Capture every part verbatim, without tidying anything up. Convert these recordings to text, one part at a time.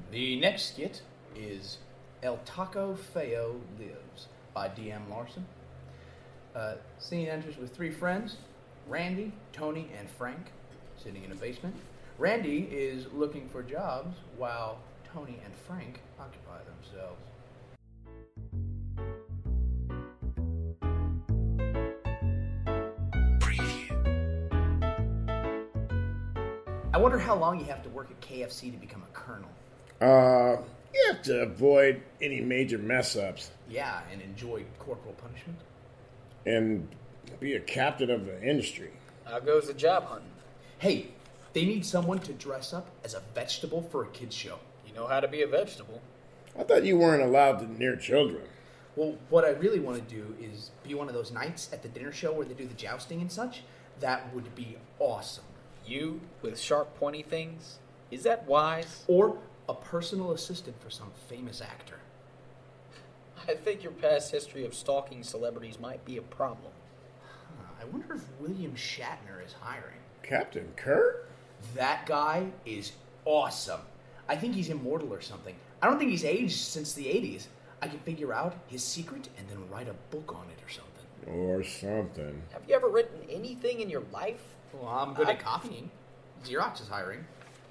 The next skit is El Taco Feo Lives by D M Larson. Uh, scene enters with three friends, Randy, Tony, and Frank, sitting in a basement. Randy is looking for jobs while Tony and Frank occupy themselves. I wonder how long you have to work at K F C to become a colonel. Uh, you have to avoid any major mess-ups. Yeah, and enjoy corporal punishment. And be a captain of the industry. How goes the job hunting? Hey, they need someone to dress up as a vegetable for a kid's show. You know how to be a vegetable. I thought you weren't allowed to near children. Well, what I really want to do is be one of those knights at the dinner show where they do the jousting and such. That would be awesome. You, with sharp, pointy things? Is that wise? Or a personal assistant for some famous actor. I think your past history of stalking celebrities might be a problem. Huh, I wonder if William Shatner is hiring. Captain Kirk? That guy is awesome. I think he's immortal or something. I don't think he's aged since the eighties. I can figure out his secret and then write a book on it or something. Or something. Have you ever written anything in your life? Well, I'm good I... at copying. Xerox is hiring.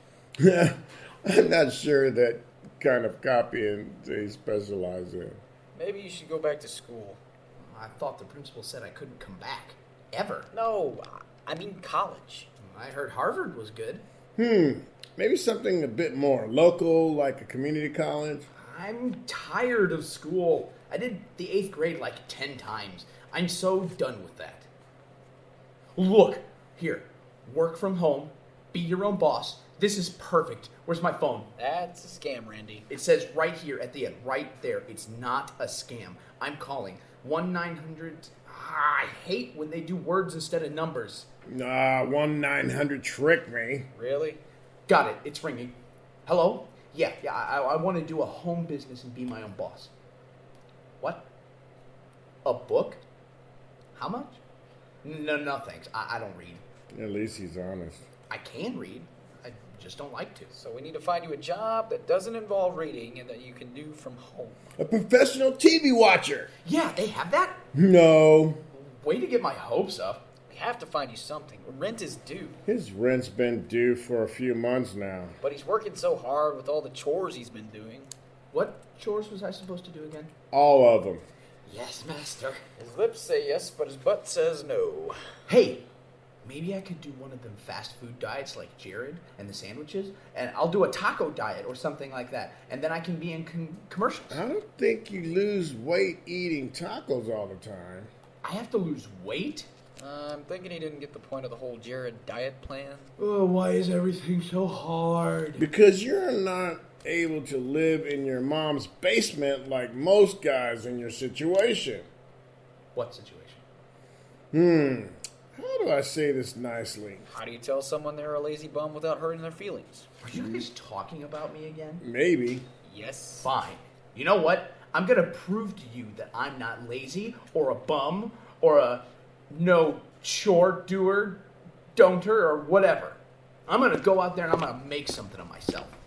I'm not sure that kind of copying they specialize in. Maybe you should go back to school. I thought the principal said I couldn't come back. Ever. No, I mean college. I heard Harvard was good. Hmm. Maybe something a bit more local, like a community college. I'm tired of school. I did the eighth grade like ten times. I'm so done with that. Look, here. Work from home. Be your own boss. This is perfect. Where's my phone? That's a scam, Randy. It says right here at the end, right there. It's not a scam. I'm calling one nine hundred. Ah, I hate when they do words instead of numbers. Nah, one nine hundred trick me. Really? Got it. It's ringing. Hello? Yeah, yeah. I, I want to do a home business and be my own boss. What? A book? How much? No, no, thanks. I, I don't read. At least he's honest. I can read. I just don't like to. So we need to find you a job that doesn't involve reading and that you can do from home. A professional T V watcher. Yeah, they have that? No. Way to get my hopes up. We have to find you something. Rent is due. His rent's been due for a few months now. But he's working so hard with all the chores he's been doing. What chores was I supposed to do again? All of them. Yes, master. His lips say yes, but his butt says no. Hey, maybe I could do one of them fast food diets like Jared and the sandwiches, and I'll do a taco diet or something like that, and then I can be in con- commercials. I don't think you lose weight eating tacos all the time. I have to lose weight? Uh, I'm thinking he didn't get the point of the whole Jared diet plan. Oh, why is everything so hard? Because you're not able to live in your mom's basement like most guys in your situation. What situation? Hmm. How do I say this nicely? How do you tell someone they're a lazy bum without hurting their feelings? Are you guys talking about me again? Maybe. Yes. Fine. You know what? I'm going to prove to you that I'm not lazy or a bum or a no chore doer, don'ter, or whatever. I'm going to go out there and I'm going to make something of myself.